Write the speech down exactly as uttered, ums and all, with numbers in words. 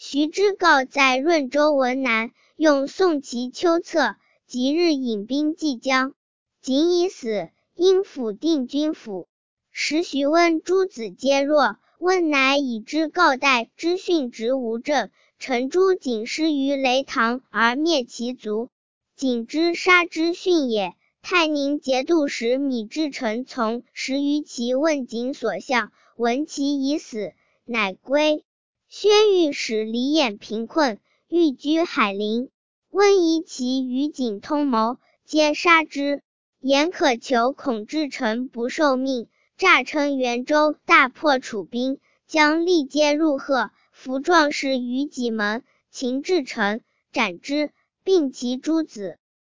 徐知诰在润州文南，用宋齐丘策，即日引兵济江。瑾已死，因府定军府。时徐温诸子皆弱，温乃以知诰代知训职无政，陈诸瑾失于雷堂而灭其族。瑾之杀知训也。太宁节度使米至臣从十余骑问瑾所向，闻其已死，乃归。宣谕使李衍贫困，寓居海陵。温疑其与瑾通谋，皆杀之。衍渴求孔至臣不受命，诈称元州大破楚兵，将力皆入贺，伏壮士于己门，擒至臣，斩之，并其诸子。